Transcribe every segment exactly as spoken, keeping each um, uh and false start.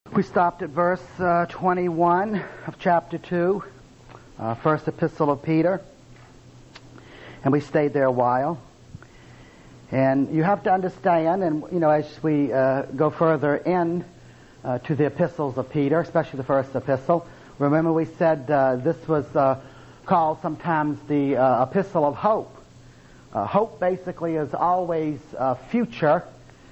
We stopped at verse uh, twenty-one of chapter two, uh, first epistle of Peter, and we stayed there a while. And you have to understand, and you know, as we uh, go further in uh, to the epistles of Peter, especially the first epistle, remember we said uh, this was uh, called sometimes the uh, epistle of hope. Uh, hope basically is always uh, future.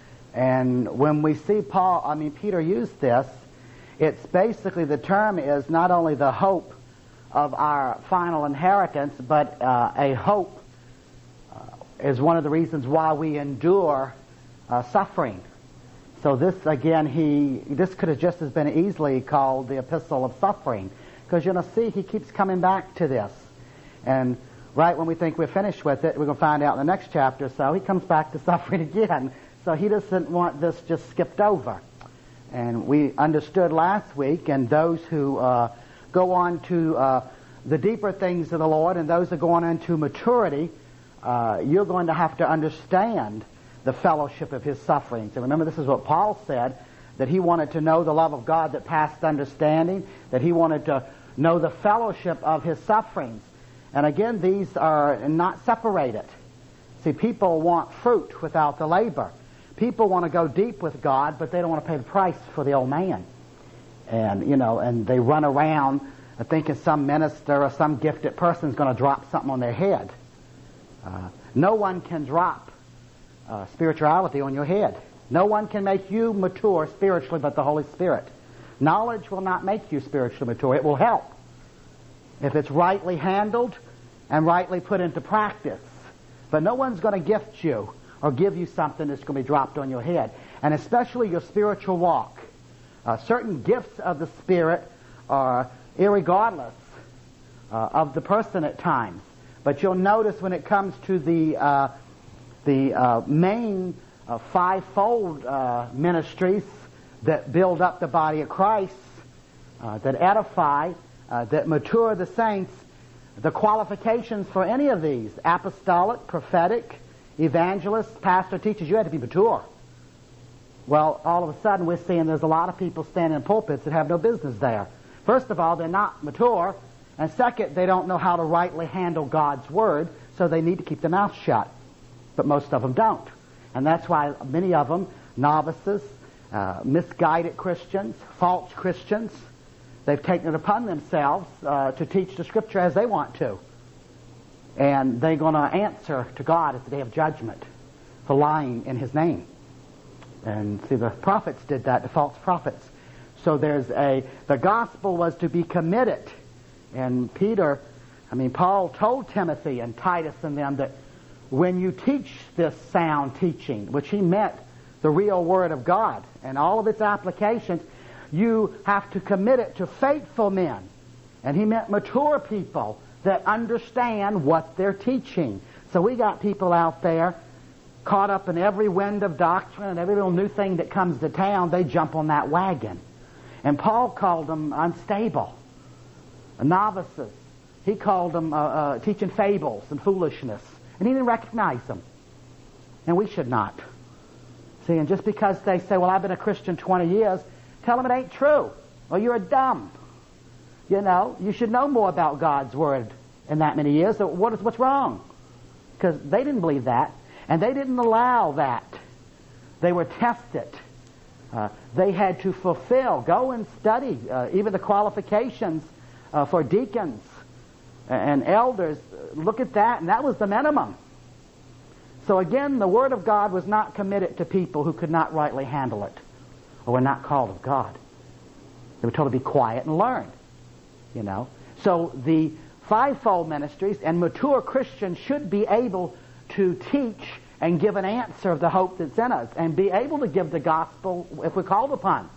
And when we see Paul, I mean Peter use this, it's basically the term is not only the hope of our final inheritance, but uh, a hope uh, is one of the reasons why we endure uh, suffering. So this again, he this could have just as been easily called the epistle of suffering, because you're going to see he keeps coming back to this, and right when we think we're finished with it, we're going to find out in the next chapter. So he comes back to suffering again. So he doesn't want this just skipped over. And we understood last week, and those who uh, go on to uh, the deeper things of the Lord, and those who go on into maturity, uh, you're going to have to understand the fellowship of his sufferings. And remember, this is what Paul said, that he wanted to know the love of God that passed understanding, that he wanted to know the fellowship of his sufferings. And again, these are not separated. See, people want fruit without the labor. People want to go deep with God, but they don't want to pay the price for the old man. And, you know, and they run around thinking some minister or some gifted person is going to drop something on their head. Uh, no one can drop uh, spirituality on your head. No one can make you mature spiritually but the Holy Spirit. Knowledge will not make you spiritually mature. It will help if it's rightly handled and rightly put into practice. But no one's going to gift you or give you something that's going to be dropped on your head. And especially your spiritual walk. Uh, certain gifts of the Spirit are irregardless uh, of the person at times. But you'll notice when it comes to the uh, the uh, main uh, fivefold uh, ministries that build up the body of Christ, uh, that edify, uh, that mature the saints, the qualifications for any of these, apostolic, prophetic, evangelist, pastor, teachers, you had to be mature. Well, all of a sudden we're seeing there's a lot of people standing in pulpits that have no business there. First of all, they're not mature, and second, they don't know how to rightly handle God's Word, so they need to keep their mouth shut. But most of them don't. And that's why many of them, novices, uh, misguided Christians, false Christians, they've taken it upon themselves uh, to teach the Scripture as they want to. And they're going to answer to God at the day of judgment for lying in His name. And see, the prophets did that, the false prophets. So there's a, the gospel was to be committed. And Peter, I mean, Paul told Timothy and Titus and them that when you teach this sound teaching, which he meant the real Word of God and all of its applications, you have to commit it to faithful men. And he meant mature people that understand what they're teaching. So we got people out there caught up in every wind of doctrine and every little new thing that comes to town, they jump on that wagon. And Paul called them unstable, novices. He called them uh, uh, teaching fables and foolishness. And he didn't recognize them. And we should not. See, and just because they say, well, I've been a Christian twenty years, tell them it ain't true. Or you're dumb. You know, you should know more about God's Word in that many years. So what is, what's wrong? Because they didn't believe that. And they didn't allow that. They were tested. Uh, they had to fulfill, go and study, uh, even the qualifications uh, for deacons and elders. Look at that, and that was the minimum. So again, the Word of God was not committed to people who could not rightly handle it or were not called of God. They were told to be quiet and learn. You know, so the fivefold ministries and mature Christians should be able to teach and give an answer of the hope that's in us and be able to give the gospel if we're called upon.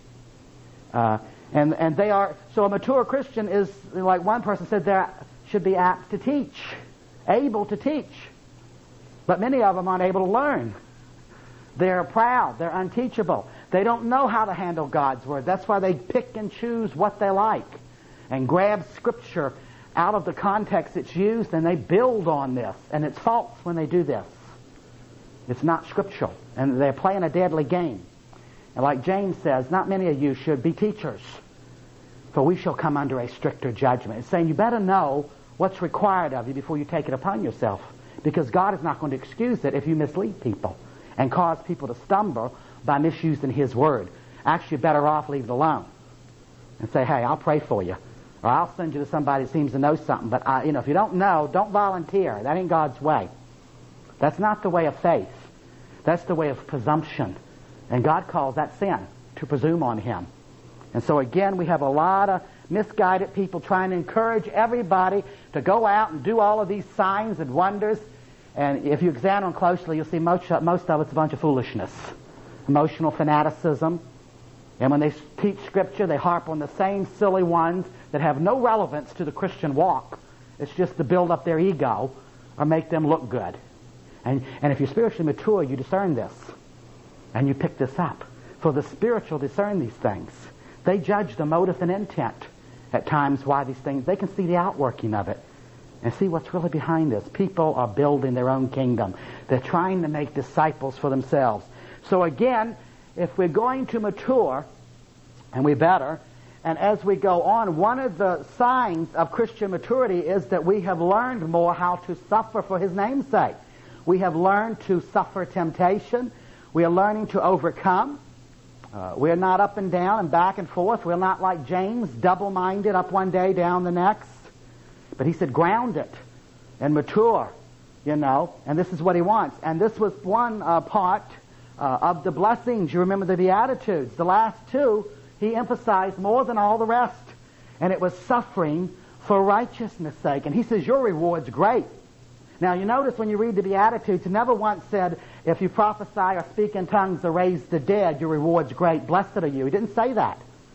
Uh, and and they are, so a mature Christian is, like one person said, they should be apt to teach, able to teach. But many of them aren't able to learn. They're proud, they're unteachable. They don't know how to handle God's Word. That's why they pick and choose what they like and grab Scripture out of the context it's used, and they build on this. And it's false when they do this. It's not scriptural. And they're playing a deadly game. And like James says, not many of you should be teachers, for we shall come under a stricter judgment. It's saying you better know what's required of you before you take it upon yourself, because God is not going to excuse it if you mislead people and cause people to stumble by misusing His Word. Actually, you're better off leave it alone and say, hey, I'll pray for you, or I'll send you to somebody that seems to know something. But I, you know, if you don't know, don't volunteer. That ain't God's way. That's not the way of faith. That's the way of presumption. And God calls that sin, to presume on Him. And so again, we have a lot of misguided people trying to encourage everybody to go out and do all of these signs and wonders. And if you examine them closely, you'll see most, most of it's a bunch of foolishness, emotional fanaticism. And when they teach Scripture, they harp on the same silly ones that have no relevance to the Christian walk. It's just to build up their ego or make them look good. And, and if you're spiritually mature, you discern this. And you pick this up. For the spiritual discern these things. They judge the motive and intent at times why these things, they can see the outworking of it and see what's really behind this. People are building their own kingdom. They're trying to make disciples for themselves. So again, if we're going to mature, and we better, and as we go on, one of the signs of Christian maturity is that we have learned more how to suffer for His name's sake. We have learned to suffer temptation. We are learning to overcome. Uh, we're not up and down and back and forth. We're not like James, double-minded, up one day, down the next. But he said, ground it and mature, you know, and this is what he wants. And this was one uh, part uh, of the blessings. You remember the Beatitudes. The last two, he emphasized more than all the rest. And it was suffering for righteousness' sake. And he says, your reward's great. Now, you notice when you read the Beatitudes, he never once said, if you prophesy or speak in tongues or raise the dead, your reward's great. Blessed are you. He didn't say that.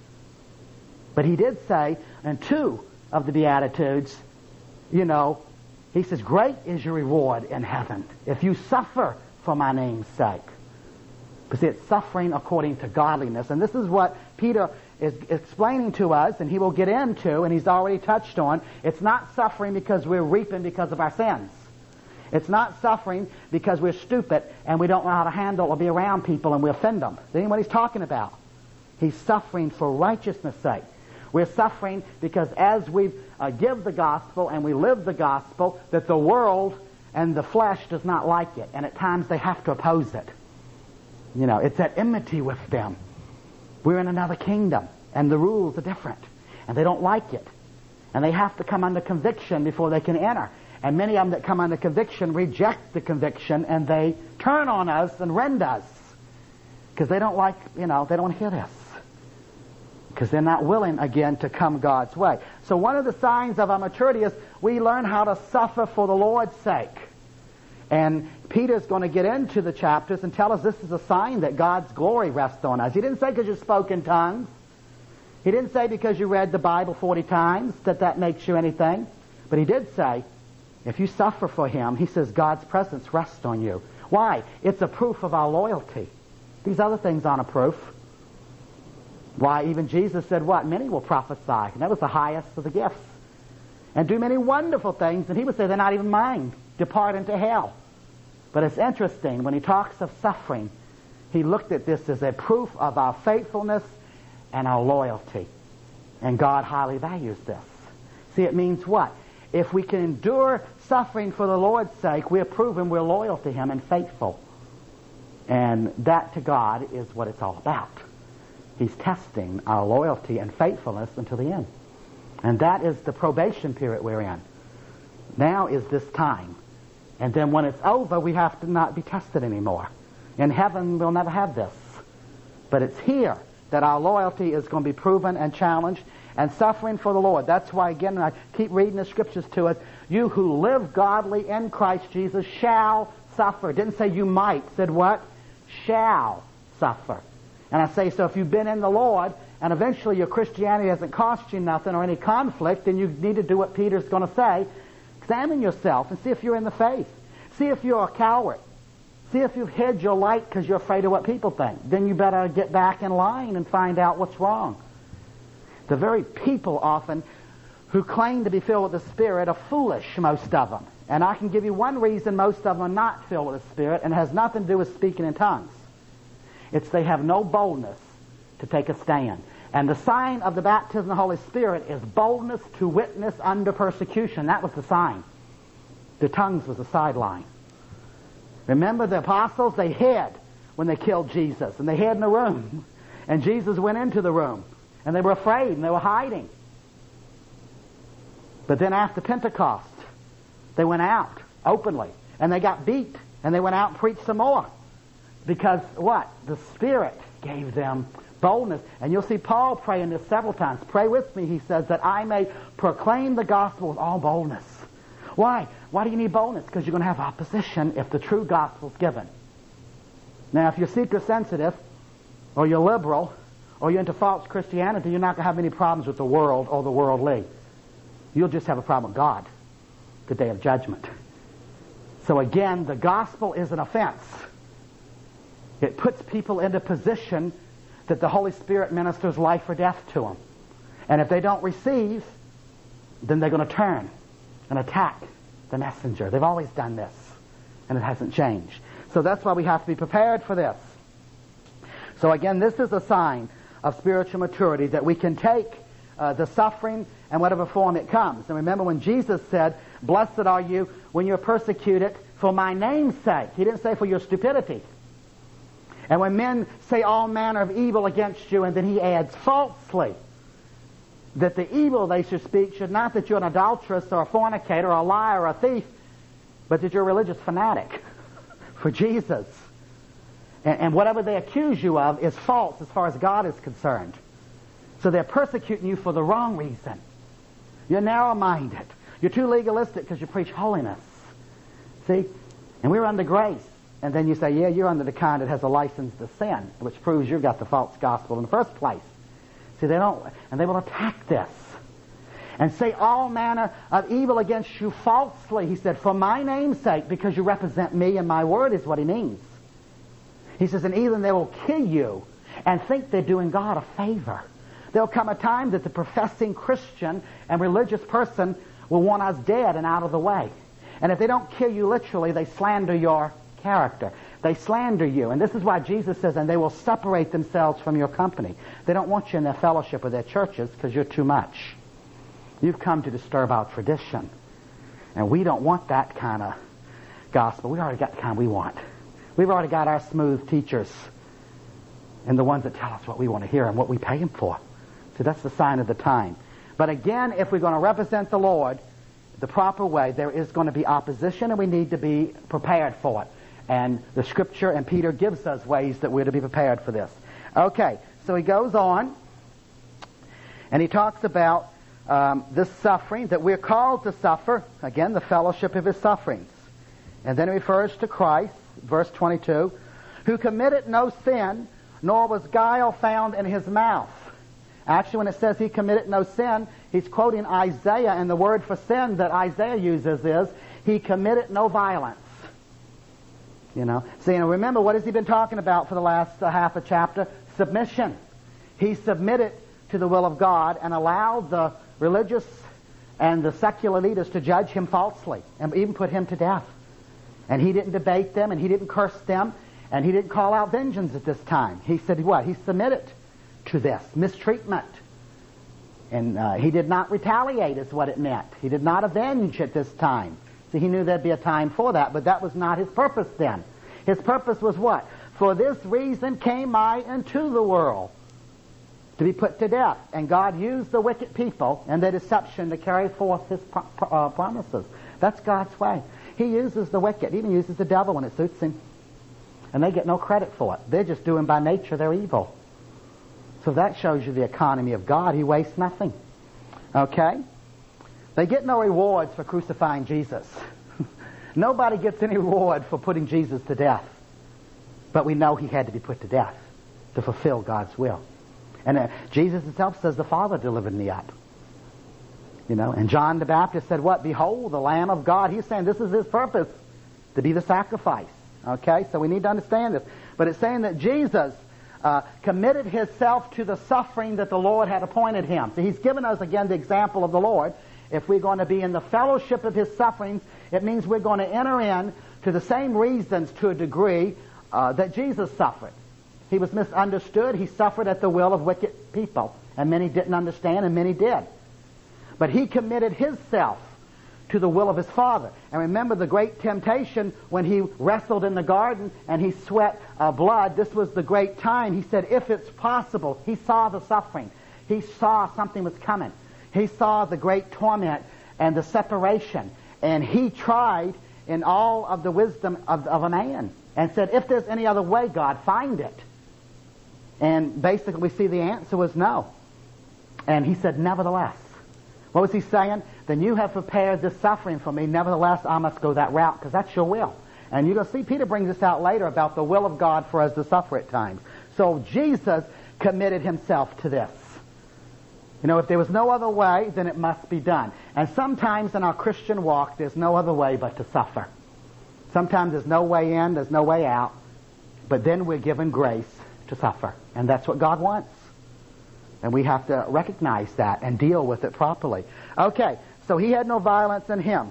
But he did say in two of the Beatitudes, you know, he says, great is your reward in heaven if you suffer for my name's sake. But see, it's suffering according to godliness. And this is what Peter is explaining to us, and he will get into, and he's already touched on. It's not suffering because we're reaping because of our sins. It's not suffering because we're stupid and we don't know how to handle or be around people and we offend them. Is that what he's talking about? He's suffering for righteousness' sake. We're suffering because as we uh, give the gospel and we live the gospel, that the world and the flesh does not like it. And at times they have to oppose it. You know, it's at enmity with them. We're in another kingdom and the rules are different. And they don't like it. And they have to come under conviction before they can enter. And many of them that come under conviction reject the conviction and they turn on us and rend us. Because they don't like, you know, they don't hear this. Because they're not willing, again, to come God's way. So one of the signs of our maturity is we learn how to suffer for the Lord's sake. And Peter's going to get into the chapters and tell us this is a sign that God's glory rests on us. He didn't say because you spoke in tongues. He didn't say because you read the Bible forty times that that makes you anything. But he did say, if you suffer for Him, he says God's presence rests on you. Why? It's a proof of our loyalty. These other things aren't a proof. Why, even Jesus said what? Many will prophesy. And that was the highest of the gifts. And do many wonderful things. And he would say they're not even mine. Depart into hell. But it's interesting. When he talks of suffering, he looked at this as a proof of our faithfulness and our loyalty. And God highly values this. See, it means what? If we can endure suffering for the Lord's sake, we're proving we're loyal to Him and faithful. And that to God is what it's all about. He's testing our loyalty and faithfulness until the end. And that is the probation period we're in. Now is this time. And then when it's over, we have to not be tested anymore. In heaven, we'll never have this. But it's here that our loyalty is going to be proven and challenged. And suffering for the Lord. That's why, again, I keep reading the Scriptures to us. You who live godly in Christ Jesus shall suffer. It didn't say you might. It said what? Shall suffer. And I say, so if you've been in the Lord, and eventually your Christianity hasn't cost you nothing or any conflict, then you need to do what Peter's going to say. Examine yourself and see if you're in the faith. See if you're a coward. See if you've hid your light because you're afraid of what people think. Then you better get back in line and find out what's wrong. The very people often who claim to be filled with the Spirit are foolish, most of them. And I can give you one reason most of them are not filled with the Spirit, and it has nothing to do with speaking in tongues. It's they have no boldness to take a stand. And the sign of the baptism of the Holy Spirit is boldness to witness under persecution. That was the sign. The tongues was a sideline. Remember the apostles? They hid when they killed Jesus. And they hid in a room. And Jesus went into the room. And they were afraid and they were hiding. But then after Pentecost, they went out openly. And they got beat. And they went out and preached some more. Because what? The Spirit gave them boldness. And you'll see Paul praying this several times. Pray with me, he says, that I may proclaim the gospel with all boldness. Why? Why do you need boldness? Because you're going to have opposition if the true gospel is given. Now, if you're seeker sensitive, or you're liberal, or you're into false Christianity, you're not going to have any problems with the world or the worldly. You'll just have a problem with God, the day of judgment. So again, the gospel is an offense. It puts people into position that the Holy Spirit ministers life or death to them. And if they don't receive, then they're going to turn and attack the messenger. They've always done this, and it hasn't changed. So that's why we have to be prepared for this. So again, this is a sign of spiritual maturity, that we can take uh, the suffering and whatever form it comes. And remember when Jesus said, blessed are you when you're persecuted for my name's sake. He didn't say for your stupidity. And when men say all manner of evil against you, and then he adds falsely, that the evil they should speak should not that you're an adulteress or a fornicator or a liar or a thief, but that you're a religious fanatic for Jesus. And, and whatever they accuse you of is false as far as God is concerned. So they're persecuting you for the wrong reason. You're narrow-minded. You're too legalistic because you preach holiness. See? And we're under grace. And then you say, yeah, you're under the kind that has a license to sin, which proves you've got the false gospel in the first place. See, they don't, and they will attack this. And say all manner of evil against you falsely, he said, for my name's sake, because you represent me and my word is what he means. He says, and even they will kill you and think they're doing God a favor. There'll come a time that the professing Christian and religious person will want us dead and out of the way. And if they don't kill you literally, they slander your character. They slander you. And this is why Jesus says, and they will separate themselves from your company. They don't want you in their fellowship or their churches because you're too much. You've come to disturb our tradition. And we don't want that kind of gospel. We already got the kind we want. We've already got our smooth teachers and the ones that tell us what we want to hear and what we pay them for. So that's the sign of the time. But again, if we're going to represent the Lord the proper way, there is going to be opposition and we need to be prepared for it. And the Scripture and Peter gives us ways that we're to be prepared for this. Okay, so he goes on and he talks about um, this suffering, that we're called to suffer, again, the fellowship of his sufferings. And then he refers to Christ, verse twenty-two, who committed no sin, nor was guile found in his mouth. Actually, when it says he committed no sin, he's quoting Isaiah, and the word for sin that Isaiah uses is, he committed no violence. You know, see, and remember, what has he been talking about for the last uh, half a chapter? Submission. He submitted to the will of God and allowed the religious and the secular leaders to judge him falsely and even put him to death. And he didn't debate them, and he didn't curse them, and he didn't call out vengeance at this time. He said what? He submitted to this mistreatment. And uh, he did not retaliate is what it meant. He did not avenge at this time. See, he knew there'd be a time for that, but that was not his purpose then. His purpose was what? For this reason came I into the world, to be put to death. And God used the wicked people and their deception to carry forth his pro- uh, promises. That's God's way. He uses the wicked. He even uses the devil when it suits him. And they get no credit for it. They're just doing by nature their evil. So that shows you the economy of God. He wastes nothing. Okay? They get no rewards for crucifying Jesus. Nobody gets any reward for putting Jesus to death. But we know he had to be put to death to fulfill God's will. And uh, Jesus himself says, the Father delivered me up. You know, and John the Baptist said what? Behold, the Lamb of God. He's saying this is his purpose, to be the sacrifice. Okay, so we need to understand this. But it's saying that Jesus uh, committed himself to the suffering that the Lord had appointed him. So he's given us, again, the example of the Lord. If we're going to be in the fellowship of his sufferings, it means we're going to enter in to the same reasons to a degree uh, that Jesus suffered. He was misunderstood. He suffered at the will of wicked people. And many didn't understand, and many did. But he committed himself to the will of his Father. And remember the great temptation when he wrestled in the garden and he sweat uh, blood. This was the great time. He said, if it's possible. He saw the suffering. He saw something was coming. He saw the great torment and the separation. And he tried in all of the wisdom of, of a man and said, if there's any other way, God, find it. And basically we see the answer was no. And he said, nevertheless. What was he saying? Then you have prepared this suffering for me. Nevertheless, I must go that route because that's your will. And you're going to see Peter brings this out later about the will of God for us to suffer at times. So Jesus committed himself to this. You know, if there was no other way, then it must be done. And sometimes in our Christian walk, there's no other way but to suffer. Sometimes there's no way in, there's no way out. But then we're given grace to suffer. And that's what God wants. And we have to recognize that and deal with it properly. Okay, so he had no violence in him.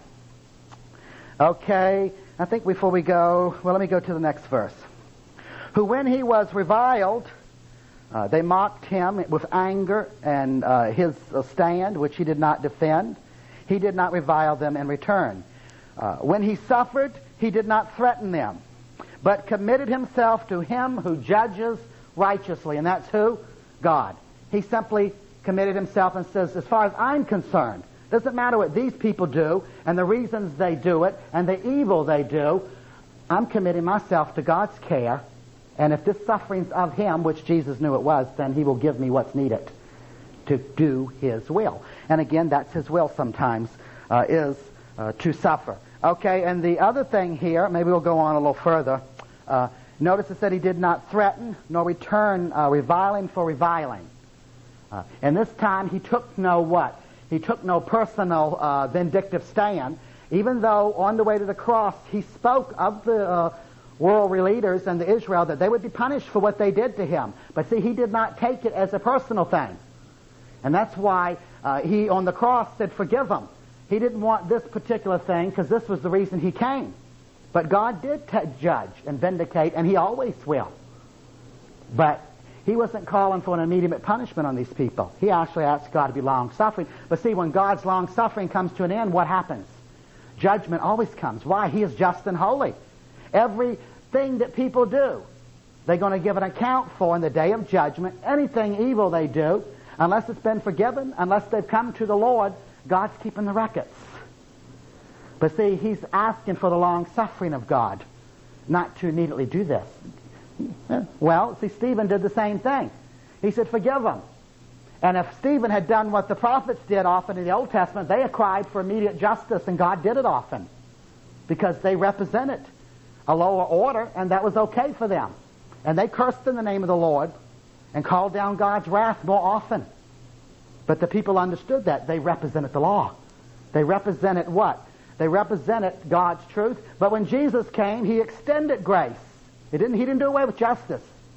Okay, I think before we go, well, let me go to the next verse. Who when he was reviled, uh, they mocked him with anger and uh, his uh, stand, which he did not defend. He did not revile them in return. Uh, when he suffered, he did not threaten them, but committed himself to him who judges righteously. And that's who? God. He simply committed himself and says, as far as I'm concerned, doesn't matter what these people do and the reasons they do it and the evil they do, I'm committing myself to God's care. And if this suffering's of him, which Jesus knew it was, then he will give me what's needed to do his will. And again, that's his will sometimes, uh, is uh, to suffer. Okay, and the other thing here, maybe we'll go on a little further. Uh, notice it said he did not threaten nor return uh, reviling for reviling. Uh, and this time he took no what? He took no personal uh, vindictive stand, even though on the way to the cross he spoke of the uh, worldly leaders and the Israel that they would be punished for what they did to him. But see, he did not take it as a personal thing. And that's why uh, he on the cross said, forgive them. He didn't want this particular thing because this was the reason he came. But God did t- judge and vindicate, and he always will. But he wasn't calling for an immediate punishment on these people. He actually asked God to be long-suffering. But see, when God's long-suffering comes to an end, what happens? Judgment always comes. Why? He is just and holy. Everything that people do, they're going to give an account for in the day of judgment. Anything evil they do, unless it's been forgiven, unless they've come to the Lord, God's keeping the records. But see, he's asking for the long-suffering of God, not to immediately do this. Well, see, Stephen did the same thing. He said, forgive them. And if Stephen had done what the prophets did often in the Old Testament, they cried for immediate justice, and God did it often because they represented a lower order, and that was okay for them. And they cursed in the name of the Lord and called down God's wrath more often. But the people understood that. They represented the law. They represented what? They represented God's truth. But when Jesus came, he extended grace. He didn't, he didn't do away with justice.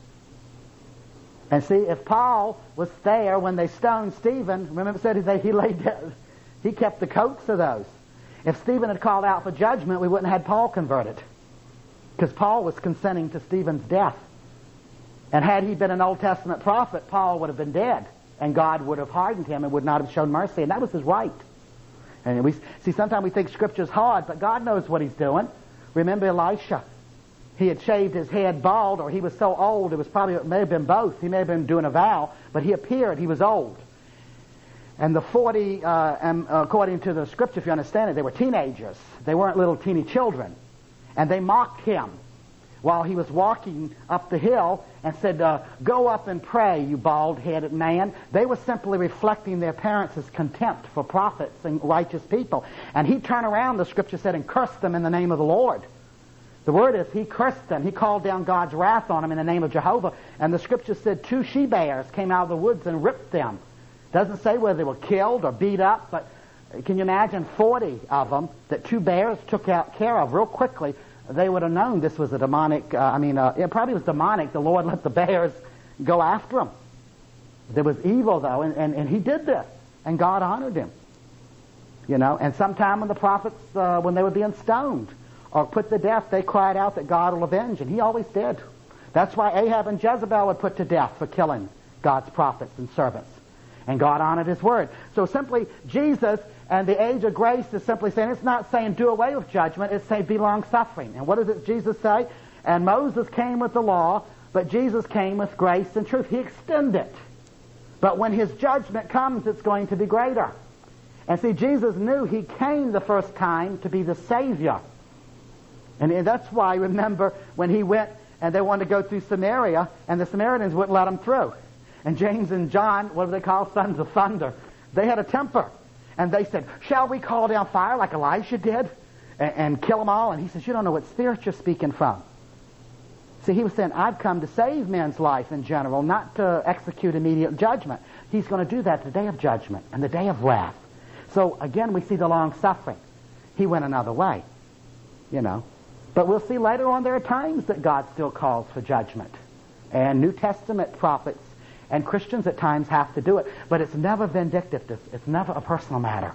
And see, if Paul was there when they stoned Stephen, remember it said he, he laid down, he kept the coats of those. If Stephen had called out for judgment, we wouldn't have had Paul converted. Because Paul was consenting to Stephen's death. And had he been an Old Testament prophet, Paul would have been dead. And God would have hardened him and would not have shown mercy. And that was his right. And we see, sometimes we think Scripture's hard, but God knows what he's doing. Remember Elisha. He had shaved his head bald, or he was so old, it was probably, it may have been both. He may have been doing a vow, but he appeared, he was old. And the forty, uh, um, according to the Scripture, if you understand it, they were teenagers. They weren't little teeny children. And they mocked him while he was walking up the hill and said, uh, go up and pray, you bald-headed man. They were simply reflecting their parents' contempt for prophets and righteous people. And he turned around, the Scripture said, and cursed them in the name of the Lord. The word is he cursed them. He called down God's wrath on them in the name of Jehovah. And the Scripture said two she-bears came out of the woods and ripped them. Doesn't say whether they were killed or beat up, but can you imagine forty of them that two bears took out care of real quickly? They would have known this was a demonic, uh, I mean, uh, it probably was demonic. The Lord let the bears go after them. There was evil, though, and, and, and he did this, and God honored him. You know, and sometime when the prophets, uh, when they were being stoned or put to death, they cried out that God will avenge, and he always did. That's why Ahab and Jezebel were put to death for killing God's prophets and servants. And God honored his word. So simply, Jesus and the age of grace is simply saying, it's not saying do away with judgment, it's saying be long-suffering. And what does it Jesus say? And Moses came with the law, but Jesus came with grace and truth. He extended it. But when his judgment comes, it's going to be greater. And see, Jesus knew he came the first time to be the Savior. And that's why, remember, when he went and they wanted to go through Samaria, and the Samaritans wouldn't let him through. And James and John, what do they call sons of thunder? They had a temper. And they said, shall we call down fire like Elijah did and, and kill them all? And he says, you don't know what spirit you're speaking from. See, he was saying, I've come to save man's life in general, not to execute immediate judgment. He's going to do that the day of judgment and the day of wrath. So, again, we see the long-suffering. He went another way, you know. But we'll see later on there are times that God still calls for judgment. And New Testament prophets and Christians at times have to do it. But it's never vindictive. It's never a personal matter.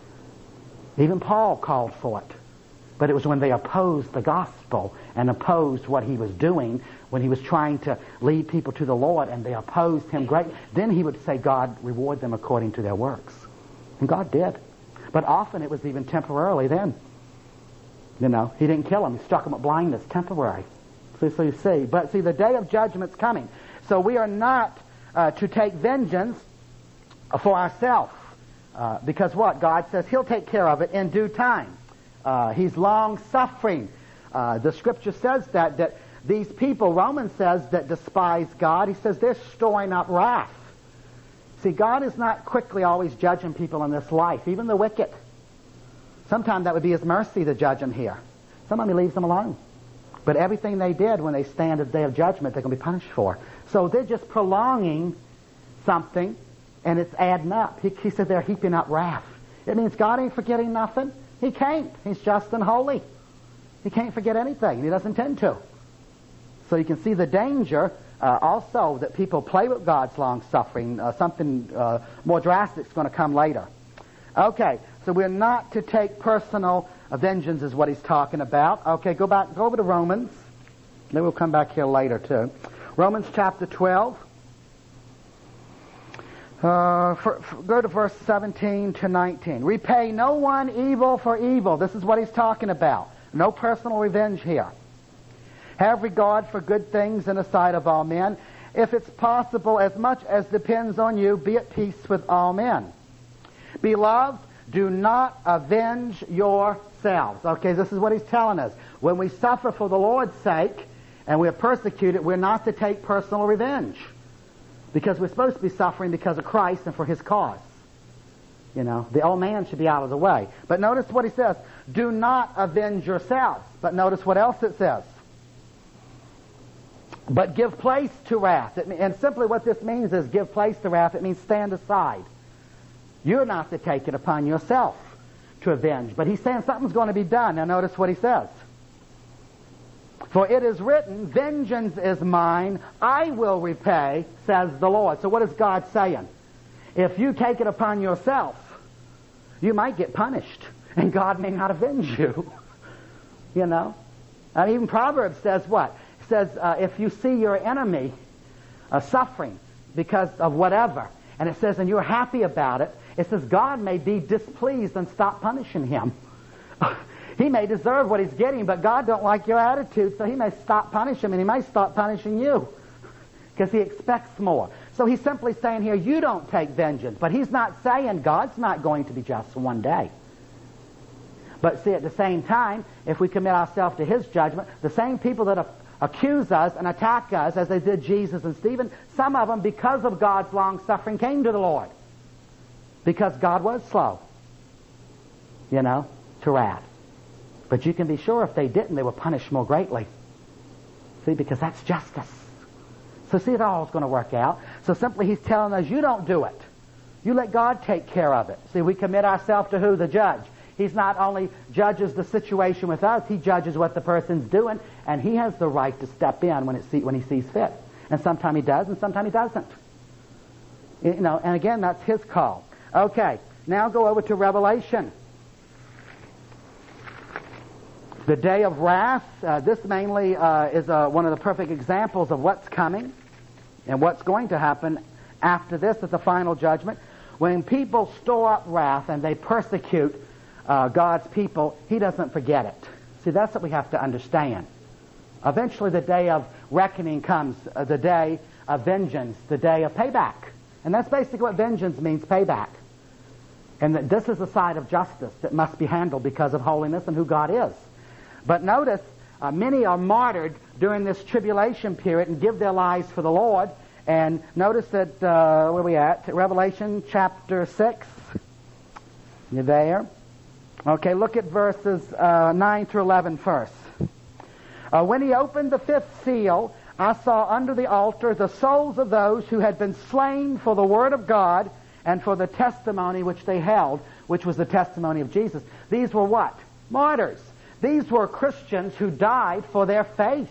Even Paul called for it. But it was when they opposed the gospel and opposed what he was doing, when he was trying to lead people to the Lord, and they opposed him great, then he would say, God, reward them according to their works. And God did. But often it was even temporarily then. You know, he didn't kill them. He struck them with blindness, temporary. So, so you see. But see, the day of judgment's coming. So we are not uh, to take vengeance for ourselves. Uh, because what? God says he'll take care of it in due time. Uh, he's long-suffering. Uh, the Scripture says that, that these people, Romans says, that despise God, he says they're storing up wrath. See, God is not quickly always judging people in this life, even the wicked. Sometimes that would be his mercy to judge them here. Sometimes he leaves them alone. But everything they did when they stand at the day of judgment, they're going to be punished for. So they're just prolonging something, and it's adding up. He, he said they're heaping up wrath. It means God ain't forgetting nothing. He can't. He's just and holy. He can't forget anything. He doesn't intend to. So you can see the danger uh, also that people play with God's long-suffering. Uh, something uh, more drastic is going to come later. Okay, so we're not to take personal vengeance is what he's talking about. Okay, go back, go over to Romans. Then we'll come back here later too. Romans chapter twelve. Uh, for, for, go to verse seventeen to nineteen. Repay no one evil for evil. This is what he's talking about. No personal revenge here. Have regard for good things in the sight of all men. If it's possible, as much as depends on you, be at peace with all men. Beloved, do not avenge yourselves. Okay, this is what he's telling us. When we suffer for the Lord's sake and we're persecuted, we're not to take personal revenge. Because we're supposed to be suffering because of Christ and for his cause. You know, the old man should be out of the way. But notice what he says. Do not avenge yourselves. But notice what else it says. But give place to wrath. It, and simply what this means is give place to wrath. It means stand aside. You're not to take it upon yourself to avenge. But he's saying something's going to be done. Now notice what he says. For it is written, vengeance is mine, I will repay, says the Lord. So what is God saying? If you take it upon yourself, you might get punished, and God may not avenge you. You know? And even Proverbs says what? It says, uh, if you see your enemy uh, suffering because of whatever, and it says, and you're happy about it, it says God may be displeased and stop punishing him. He may deserve what he's getting, but God don't like your attitude, so he may stop punishing him, and he may stop punishing you because he expects more. So he's simply saying here, you don't take vengeance. But he's not saying God's not going to be just one day. But see, at the same time, if we commit ourselves to his judgment, the same people that accuse us and attack us, as they did Jesus and Stephen, some of them, because of God's long-suffering, came to the Lord. Because God was slow, you know, to wrath. But you can be sure if they didn't, they were punished more greatly. See, because that's justice. So see, it all's going to work out. So simply he's telling us, you don't do it. You let God take care of it. See, we commit ourselves to who? The judge. He's not only judges the situation with us, he judges what the person's doing, and he has the right to step in when, it see, when he sees fit. And sometimes he does, and sometimes he doesn't. You know, and again, that's his call. Okay, now go over to Revelation. The day of wrath, uh, this mainly uh, is uh, one of the perfect examples of what's coming and what's going to happen after this at the final judgment. When people store up wrath and they persecute uh, God's people, He doesn't forget it. See, that's what we have to understand. Eventually the day of reckoning comes, uh, the day of vengeance, the day of payback. And that's basically what vengeance means, payback. And that this is a side of justice that must be handled because of holiness and who God is. But notice, uh, many are martyred during this tribulation period and give their lives for the Lord. And notice that, uh, where are we at? Revelation chapter six. You there? Okay, look at verses uh, nine through eleven first. Uh, when he opened the fifth seal, I saw under the altar the souls of those who had been slain for the word of God and for the testimony which they held, which was the testimony of Jesus. These were what? Martyrs. These were Christians who died for their faith.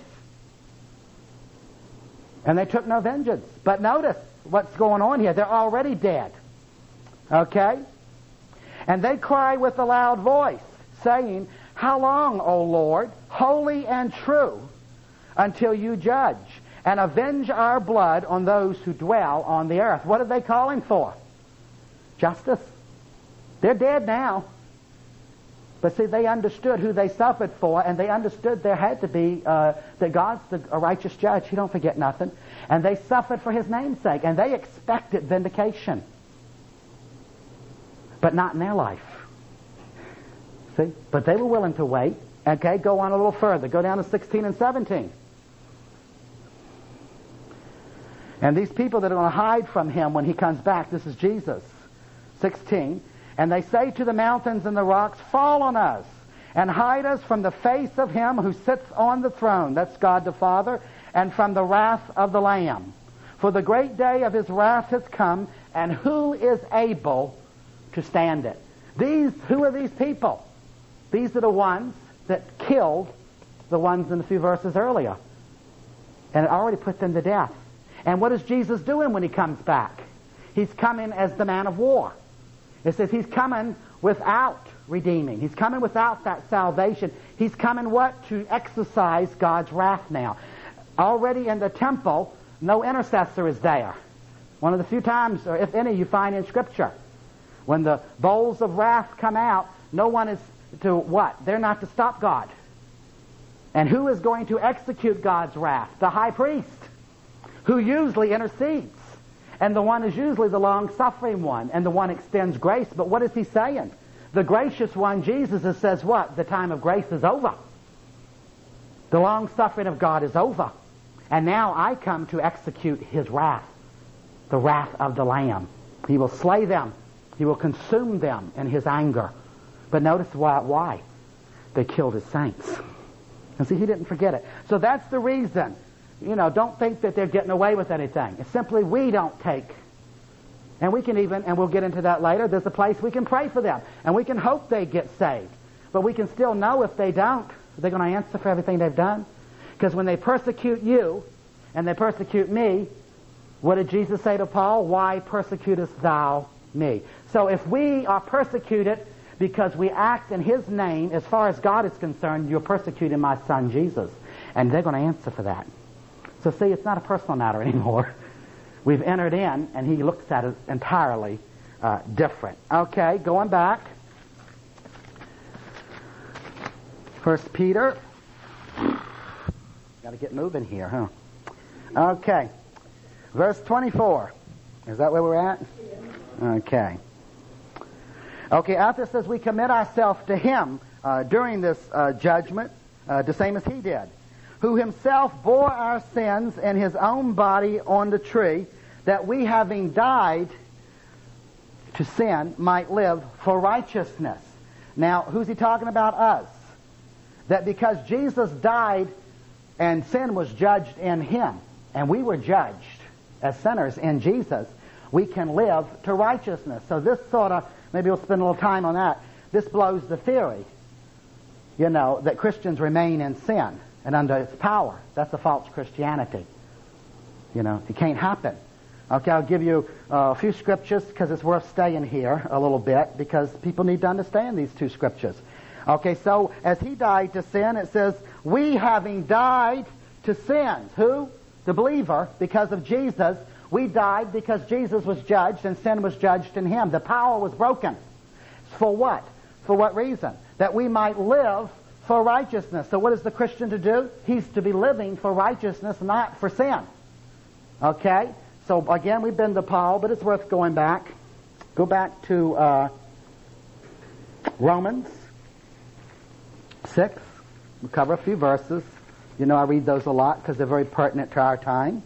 And they took no vengeance. But notice what's going on here. They're already dead. Okay? And they cry with a loud voice, saying, How long, O Lord, holy and true, until you judge and avenge our blood on those who dwell on the earth? What are they calling for? Justice. They're dead now. But see, they understood who they suffered for, and they understood there had to be, uh, that God's the, a righteous judge. He don't forget nothing. And they suffered for His name's sake, and they expected vindication. But not in their life. See? But they were willing to wait. Okay, go on a little further. Go down to sixteen and seventeen. And these people that are going to hide from Him when He comes back, this is Jesus. sixteen. And they say to the mountains and the rocks, Fall on us, and hide us from the face of Him who sits on the throne, that's God the Father, and from the wrath of the Lamb. For the great day of His wrath has come, and who is able to stand it? These, who are these people? These are the ones that killed the ones in a few verses earlier. And it already put them to death. And what is Jesus doing when He comes back? He's coming as the man of war. It says He's coming without redeeming. He's coming without that salvation. He's coming what? To exercise God's wrath now. Already in the temple, no intercessor is there. One of the few times, or if any, you find in Scripture. When the bowls of wrath come out, no one is to what? They're not to stop God. And who is going to execute God's wrath? The high priest, who usually intercedes. And the one is usually the long-suffering one, and the one extends grace. But what is he saying? The gracious one, Jesus, says what? The time of grace is over. The long-suffering of God is over. And now I come to execute His wrath, the wrath of the Lamb. He will slay them. He will consume them in His anger. But notice why. why. They killed His saints. And see, He didn't forget it. So that's the reason. You know, don't think that they're getting away with anything. It's simply we don't take. And we can even, and we'll get into that later, there's a place we can pray for them. And we can hope they get saved. But we can still know if they don't, they're going to answer for everything they've done. Because when they persecute you, and they persecute me, what did Jesus say to Paul? Why persecutest thou me? So if we are persecuted because we act in His name, as far as God is concerned, you're persecuting my Son Jesus. And they're going to answer for that. So see, it's not a personal matter anymore. We've entered in, and He looks at it entirely uh, different. Okay, going back. First Peter. Got to get moving here, huh? Okay. Verse twenty-four. Is that where we're at? Okay. Okay, after it says we commit ourselves to Him uh, during this uh, judgment, uh, the same as He did, who Himself bore our sins in His own body on the tree, that we, having died to sin, might live for righteousness. Now, who's He talking about? Us. That because Jesus died and sin was judged in Him, and we were judged as sinners in Jesus, we can live to righteousness. So this sort of, maybe we'll spend a little time on that. This blows the theory, you know, that Christians remain in sin and under its power. That's a false Christianity. You know, it can't happen. Okay, I'll give you uh, a few scriptures because it's worth staying here a little bit because people need to understand these two scriptures. Okay, so as he died to sin, it says, we having died to sins. Who? The believer, because of Jesus. We died because Jesus was judged and sin was judged in him. The power was broken. For what? For what reason? That we might live for righteousness. So what is the Christian to do? He's to be living for righteousness, not for sin. Okay? So again, we've been to Paul, but it's worth going back. Go back to uh, Romans six. We'll cover a few verses. You know I read those a lot because they're very pertinent to our time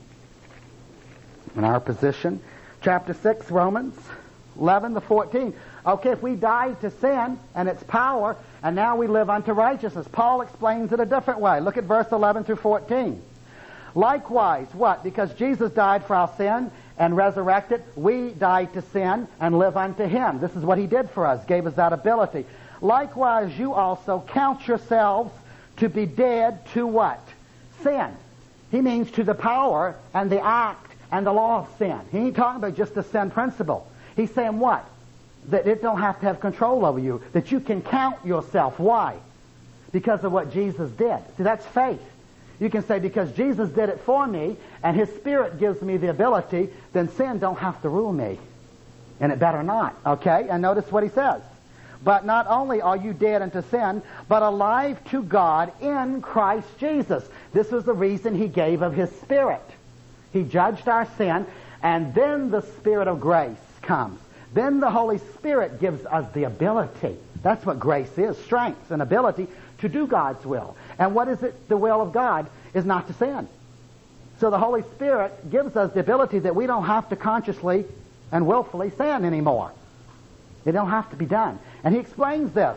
and our position. Chapter six, Romans eleven to fourteen. Okay, if we died to sin and its power, and now we live unto righteousness. Paul explains it a different way. Look at verse eleven through fourteen. Likewise, what? Because Jesus died for our sin and resurrected, we died to sin and live unto him. This is what he did for us, gave us that ability. Likewise, you also count yourselves to be dead to what? Sin. He means to the power and the act and the law of sin. He ain't talking about just the sin principle. He's saying what? That it don't have to have control over you. That you can count yourself. Why? Because of what Jesus did. See, that's faith. You can say, because Jesus did it for me, and his Spirit gives me the ability, then sin don't have to rule me. And it better not. Okay? And notice what he says. But not only are you dead unto sin, but alive to God in Christ Jesus. This was the reason he gave of his Spirit. He judged our sin, and then the Spirit of grace comes. Then the Holy Spirit gives us the ability. That's what grace is, strength and ability to do God's will. And what is it? The will of God is not to sin. So the Holy Spirit gives us the ability that we don't have to consciously and willfully sin anymore. It don't have to be done. And he explains this.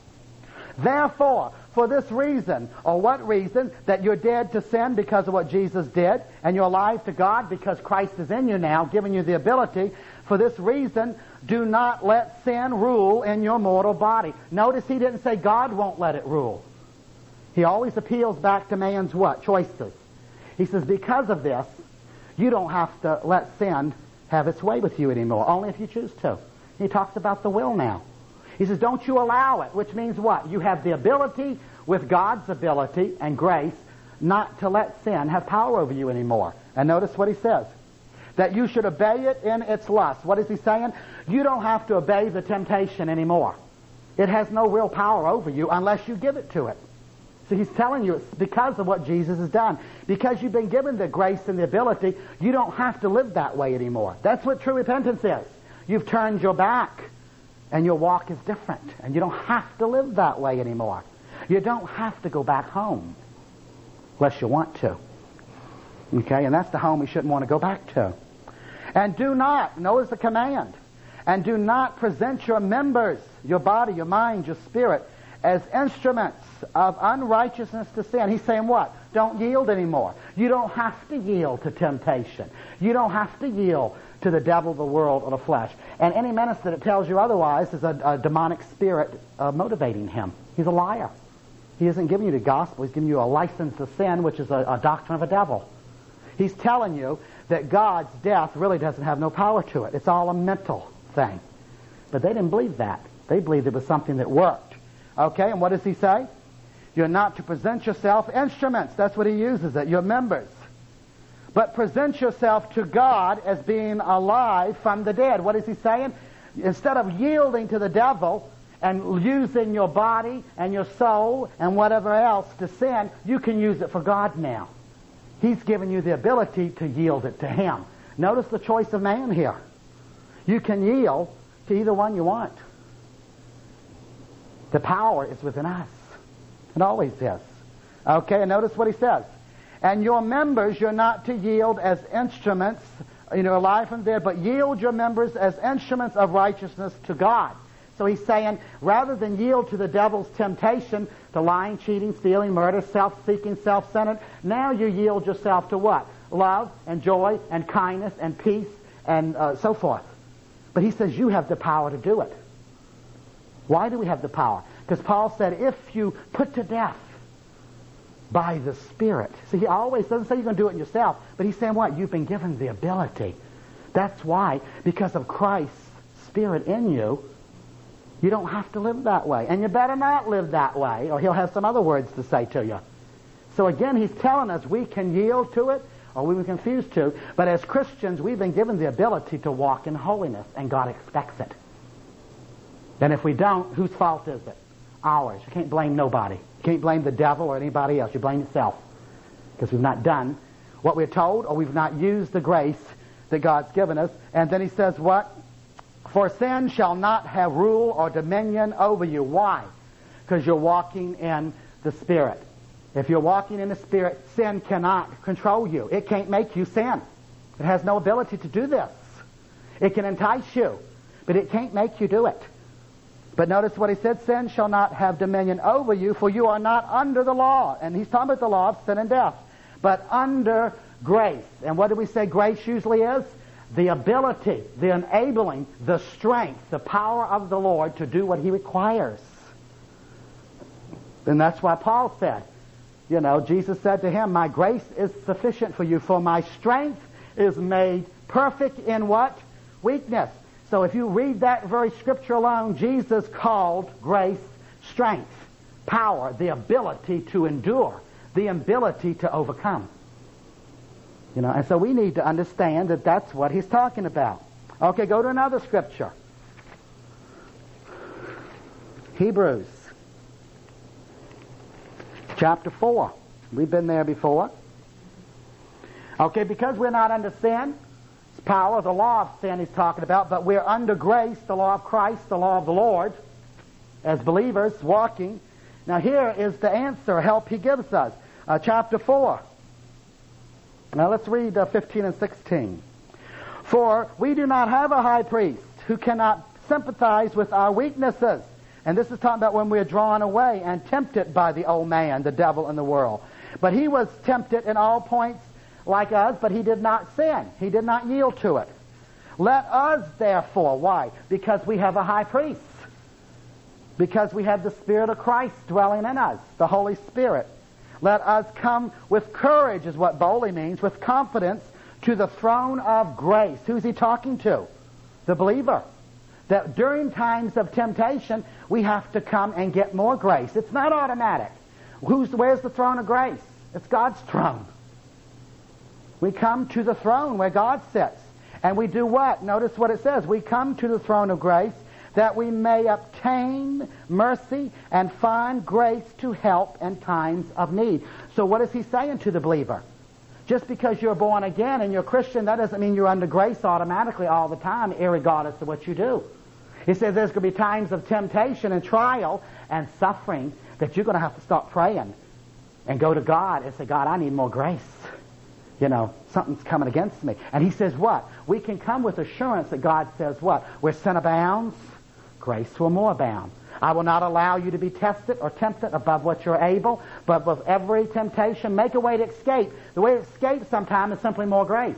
Therefore, for this reason, or what reason? That you're dead to sin because of what Jesus did, and you're alive to God because Christ is in you now, giving you the ability. For this reason, do not let sin rule in your mortal body. Notice he didn't say God won't let it rule. He always appeals back to man's what? Choices. He says, because of this, you don't have to let sin have its way with you anymore, only if you choose to. He talks about the will now. He says, don't you allow it, which means what? You have the ability, with God's ability and grace, not to let sin have power over you anymore. And notice what he says. That you should obey it in its lust. What is he saying? You don't have to obey the temptation anymore. It has no real power over you unless you give it to it. So he's telling you it's because of what Jesus has done. Because you've been given the grace and the ability, you don't have to live that way anymore. That's what true repentance is. You've turned your back, and your walk is different. And you don't have to live that way anymore. You don't have to go back home unless you want to. Okay, and that's the home we shouldn't want to go back to. And do not, notice the command, and do not present your members, your body, your mind, your spirit, as instruments of unrighteousness to sin. He's saying what? Don't yield anymore. You don't have to yield to temptation. You don't have to yield to the devil, the world, or the flesh. And any menace that it tells you otherwise is a, a demonic spirit uh, motivating him. He's a liar. He isn't giving you the gospel. He's giving you a license to sin, which is a, a doctrine of a devil. He's telling you that God's death really doesn't have no power to it. It's all a mental thing. But they didn't believe that. They believed it was something that worked. Okay, and what does he say? You're not to present yourself instruments. That's what he uses it. You're members. But present yourself to God as being alive from the dead. What is he saying? Instead of yielding to the devil and using your body and your soul and whatever else to sin, you can use it for God now. He's given you the ability to yield it to him. Notice the choice of man here. You can yield to either one you want. The power is within us. It always is. Okay, and notice what he says. And your members you're not to yield as instruments, you know, alive from dead, but yield your members as instruments of righteousness to God. So he's saying, rather than yield to the devil's temptation, to lying, cheating, stealing, murder, self-seeking, self-centered, now you yield yourself to what? Love and joy and kindness and peace and uh, so forth. But he says you have the power to do it. Why do we have the power? Because Paul said, if you put to death by the Spirit. See, he always doesn't say you're going to do it yourself, but he's saying what? You've been given the ability. That's why, because of Christ's Spirit in you, You don't have to live that way. And you better not live that way, or he'll have some other words to say to you. So again, he's telling us we can yield to it, or we can confuse to. But as Christians, we've been given the ability to walk in holiness, and God expects it. And if we don't, whose fault is it? Ours. You can't blame nobody. You can't blame the devil or anybody else. You blame yourself. Because we've not done what we're told, or we've not used the grace that God's given us. And then he says what? For sin shall not have rule or dominion over you. Why? Because you're walking in the Spirit. If you're walking in the Spirit, sin cannot control you. It can't make you sin. It has no ability to do this. It can entice you, but it can't make you do it. But notice what he said, sin shall not have dominion over you, for you are not under the law. And he's talking about the law of sin and death, but under grace. And what do we say grace usually is? The ability, the enabling, the strength, the power of the Lord to do what he requires. And that's why Paul said, you know, Jesus said to him, my grace is sufficient for you, for my strength is made perfect in what? Weakness. So if you read that very scripture alone, Jesus called grace strength, power, the ability to endure, the ability to overcome. You know, and so we need to understand that that's what he's talking about. Okay, go to another scripture. Hebrews chapter four. We've been there before. Okay, because we're not under sin, it's power, the law of sin he's talking about, but we're under grace, the law of Christ, the law of the Lord, as believers walking. Now here is the answer, help he gives us. Uh, chapter four. Now let's read uh, fifteen and sixteen. For we do not have a high priest who cannot sympathize with our weaknesses. And this is talking about when we are drawn away and tempted by the old man, the devil, and the world. But he was tempted in all points like us, but he did not sin. He did not yield to it. Let us therefore, why? Because we have a high priest. Because we have the Spirit of Christ dwelling in us, the Holy Spirit. Let us come with courage, is what boldly means, with confidence to the throne of grace. Who's he talking to? The believer. That during times of temptation, we have to come and get more grace. It's not automatic. Who's, where's the throne of grace? It's God's throne. We come to the throne where God sits. And we do what? Notice what it says. We come to the throne of grace that we may obtain mercy and find grace to help in times of need. So what is he saying to the believer? Just because you're born again and you're Christian, that doesn't mean you're under grace automatically all the time, irregardless of what you do. He says there's going to be times of temptation and trial and suffering that you're going to have to start praying and go to God and say, God, I need more grace. You know, something's coming against me. And he says what? We can come with assurance that God says what? Where sin abounds, grace will more abound. I will not allow you to be tested or tempted above what you're able, but with every temptation, make a way to escape. The way to escape sometimes is simply more grace.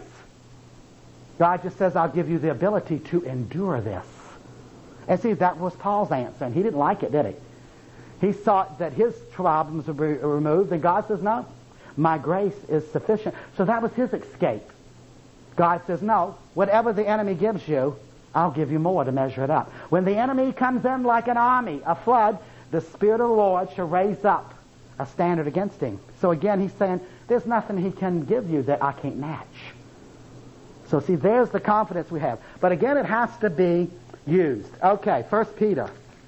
God just says, I'll give you the ability to endure this. And see, that was Paul's answer, and he didn't like it, did he? He thought that his problems would be removed, and God says, no, my grace is sufficient. So that was his escape. God says, no, whatever the enemy gives you, I'll give you more to measure it up. When the enemy comes in like an army, a flood, the Spirit of the Lord shall raise up a standard against him. So again, he's saying, there's nothing he can give you that I can't match. So see, there's the confidence we have. But again, it has to be used. Okay, First Peter.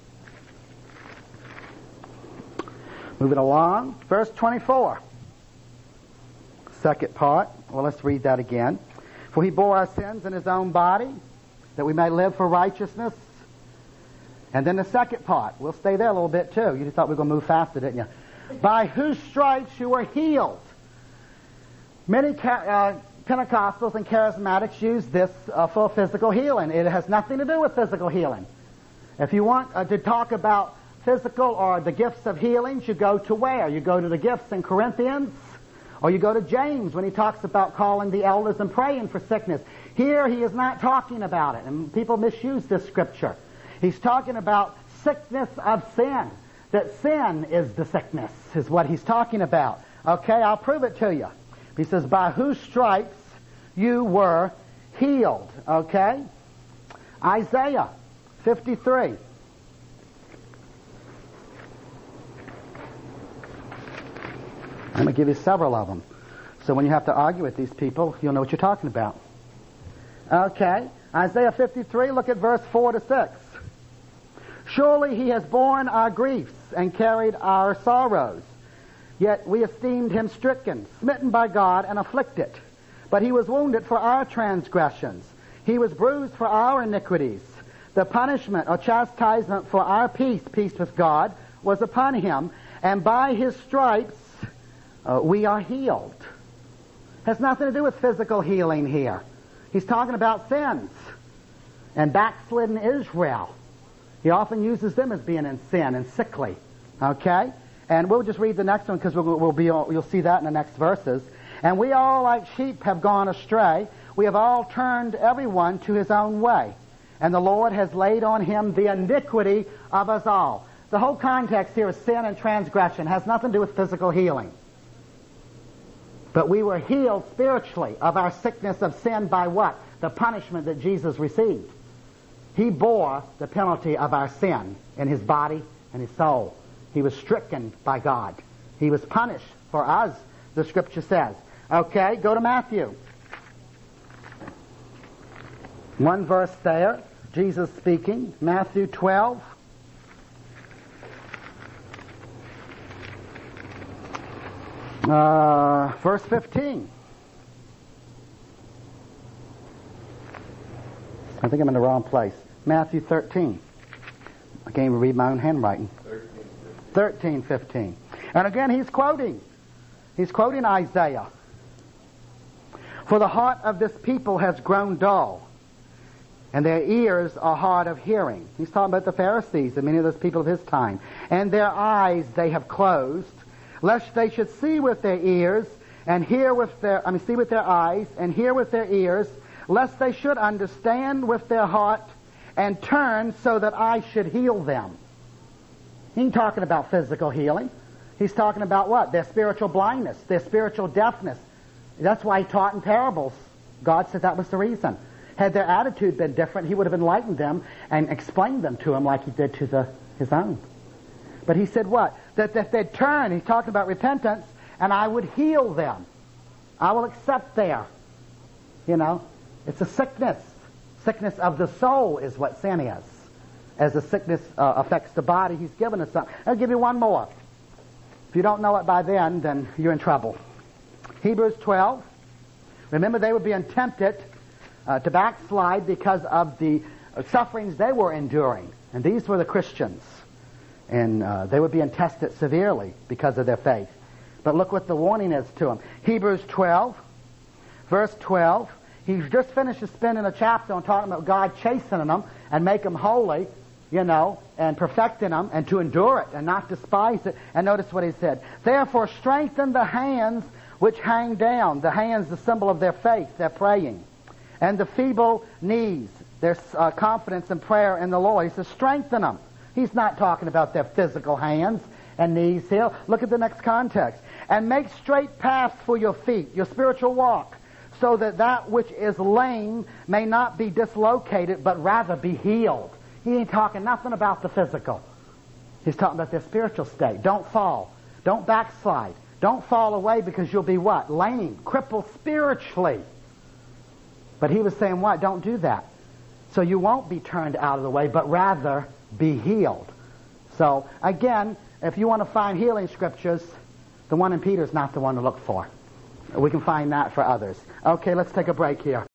Moving along, verse twenty-four. Second part. Well, let's read that again. For he bore our sins in his own body, that we may live for righteousness. And then the second part. We'll stay there a little bit too. You thought we were going to move faster, didn't you? By whose stripes you were healed. Many uh, Pentecostals and charismatics use this uh, for physical healing. It has nothing to do with physical healing. If you want uh, to talk about physical or the gifts of healings, you go to where? You go to the gifts in Corinthians, or you go to James when he talks about calling the elders and praying for sickness. Here he is not talking about it, and people misuse this scripture. He's talking about sickness of sin, that sin is the sickness, is what he's talking about. Okay, I'll prove it to you. He says, by whose stripes you were healed. Okay? Isaiah fifty-three. I'm going to give you several of them. So when you have to argue with these people, you'll know what you're talking about. Okay, Isaiah fifty-three, look at verse four to six. Surely he has borne our griefs and carried our sorrows. Yet we esteemed him stricken, smitten by God, and afflicted. But he was wounded for our transgressions. He was bruised for our iniquities. The punishment or chastisement for our peace, peace with God, was upon him. And by his stripes uh, we are healed. Has nothing to do with physical healing here. He's talking about sins and backslidden Israel. He often uses them as being in sin and sickly. Okay? And we'll just read the next one because we'll, we'll be, you'll see that in the next verses. And we all like sheep have gone astray. We have all turned everyone to his own way. And the Lord has laid on him the iniquity of us all. The whole context here is sin and transgression. It has nothing to do with physical healing. But we were healed spiritually of our sickness of sin by what? The punishment that Jesus received. He bore the penalty of our sin in his body and his soul. He was stricken by God. He was punished for us, the Scripture says. Okay, go to Matthew. One verse there, Jesus speaking, Matthew twelve. Uh, verse fifteen. I think I'm in the wrong place. Matthew thirteen. I can't even read my own handwriting. thirteen, fifteen. And again, he's quoting. He's quoting Isaiah. For the heart of this people has grown dull, and their ears are hard of hearing. He's talking about the Pharisees and many of those people of his time. And their eyes they have closed, lest they should see with their ears and hear with their, I mean, see with their eyes and hear with their ears, lest they should understand with their heart and turn so that I should heal them. He ain't talking about physical healing. He's talking about what? Their spiritual blindness, their spiritual deafness. That's why he taught in parables. God said that was the reason. Had their attitude been different, he would have enlightened them and explained them to them like he did to the, his own. But he said what? That if they'd turn, he's talking about repentance, and I would heal them. I will accept their, you know, it's a sickness. Sickness of the soul is what sin is. As the sickness uh, affects the body, he's given us something. I'll give you one more. If you don't know it by then, then you're in trouble. Hebrews twelve. Remember, they were being tempted uh, to backslide because of the uh, sufferings they were enduring. And these were the Christians. And uh, they were being tested severely because of their faith. But look what the warning is to them. Hebrews twelve, verse twelve. He just finished spending a chapter on talking about God chastening them and make them holy, you know, and perfecting them, and to endure it and not despise it. And notice what he said. Therefore strengthen the hands which hang down. The hands, the symbol of their faith, their praying. And the feeble knees, their uh, confidence and prayer in the Lord. He says strengthen them. He's not talking about their physical hands and knees here. Look at the next context. And make straight paths for your feet, your spiritual walk, so that that which is lame may not be dislocated, but rather be healed. He ain't talking nothing about the physical. He's talking about their spiritual state. Don't fall. Don't backslide. Don't fall away because you'll be what? Lame, crippled spiritually. But he was saying what? Don't do that. So you won't be turned out of the way, but rather be healed. So, again, if you want to find healing scriptures, the one in Peter is not the one to look for. We can find that for others. Okay, let's take a break here.